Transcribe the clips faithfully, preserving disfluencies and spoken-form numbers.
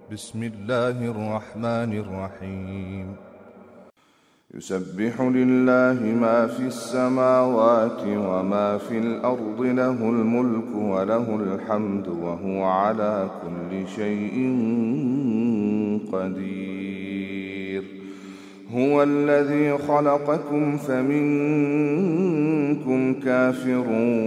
بسم الله الرحمن الرحيم. يسبح لله ما في السماوات وما في الأرض، له الملك وله الحمد وهو على كل شيء قدير. هو الذي خلقكم فمنكم كافر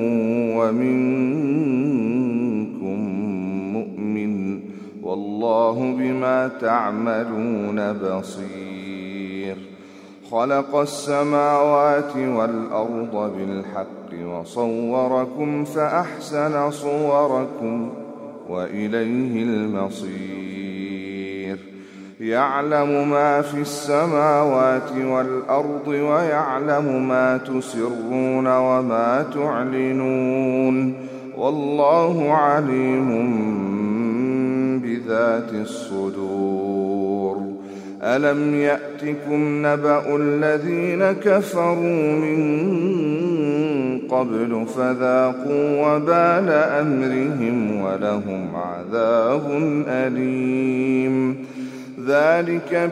ومنكم مؤمن، والله بما تعملون بصير. خلق السماوات والأرض بالحق وصوركم فأحسن صوركم وإليه المصير. يعلم ما في السماوات والأرض ويعلم ما تسرون وما تعلنون، والله عليم بذات الصدور. ألم يأتكم نبأ الذين كفروا من قبل فذاقوا وبال أمرهم ولهم عذاب أليم. ذلك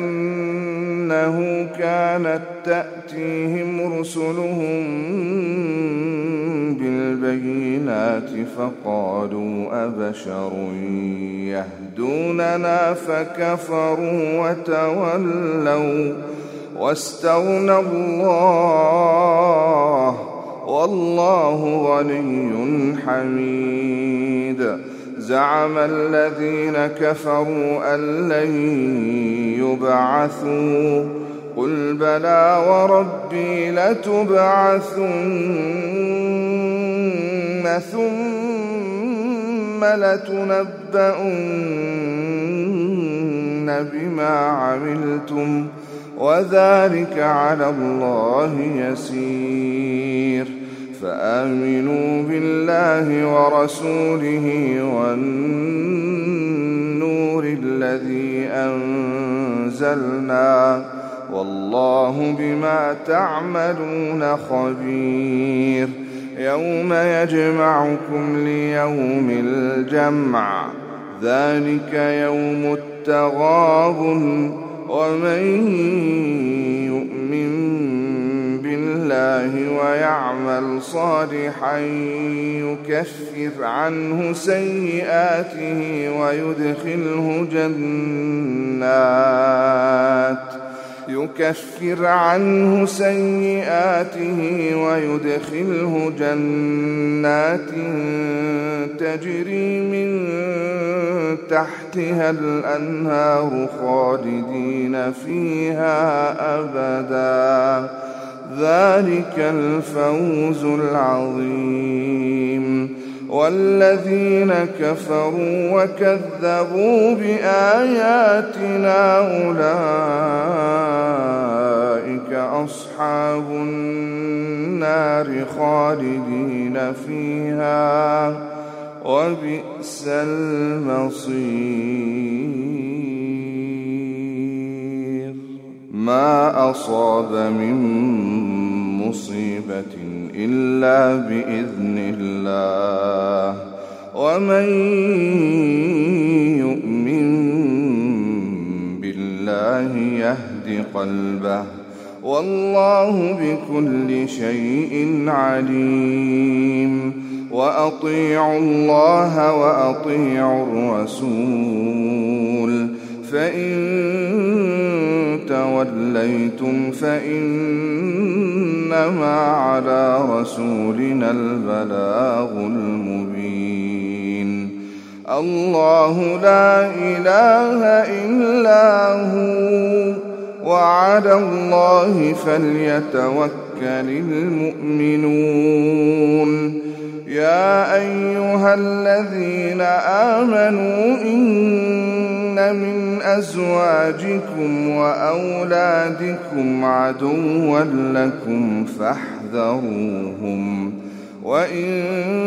بأنه كانت تأتيهم رسلهم بالبينات فقالوا أبشر يهدوننا فكفروا وتولوا واستغنى الله والله غني حميد. زعم الذين كفروا أن لن يبعثوا، قل بلى وربي لتبعثن ثم لتنبؤن بما عملتم وذلك على الله يسير. فآمنوا بالله ورسوله والنور الذي أنزلنا، والله بما تعملون خبير. يوم يجمعكم ليوم الجمع، ذلك يوم التغابن، ومن يؤمن بالله ويعمل صالحا يكفر عنه سيئاته ويدخله جنات يكفر عنه سيئاته ويدخله جنات تجري من تحتها الأنهار خالدين فيها أبدا، ذلك الفوز العظيم. والذين كفروا وكذبوا بآياتنا أولئك أصحاب النار خالدين فيها وبئس المصير. ما أصاب من مصيبة إلا بإذن الله، ومن يؤمن بالله يهد قلبه، والله بكل شيء عليم. وأطيعوا الله وأطيعوا الرسول، فإن توليتم فإنما على رسولنا البلاغ المبين. الله لا إله إلا هو، وعلى الله فليتوكل المؤمنون. يا أيها الذين آمنوا إن من أزواجكم وأولادكم عدوا لكم فاحذروهم، وإن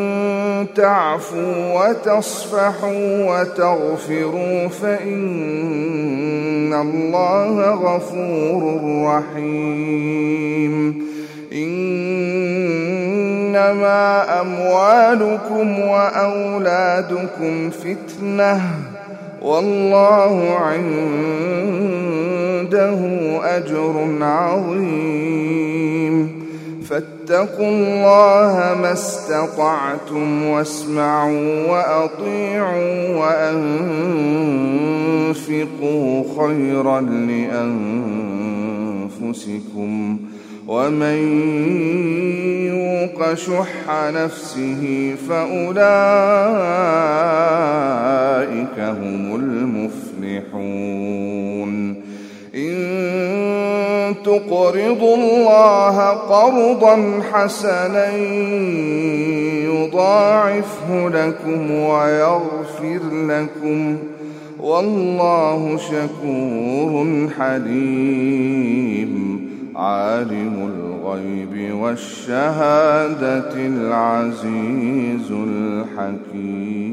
تعفوا وتصفحوا وتغفروا فإن الله غفور رحيم. إنما أموالكم وأولادكم فتنة، والله عنده أجر عظيم. فاتقوا الله ما استطعتم واسمعوا وأطيعوا وأنفقوا خيرا لأنفسكم ومن يوق شح نفسه فأولئك هم المفلحون. إن تقرضوا الله قرضا حسنا يضاعفه لكم ويغفر لكم والله شكور حليم. عالم الغيب والشهادة العزيز الحكيم.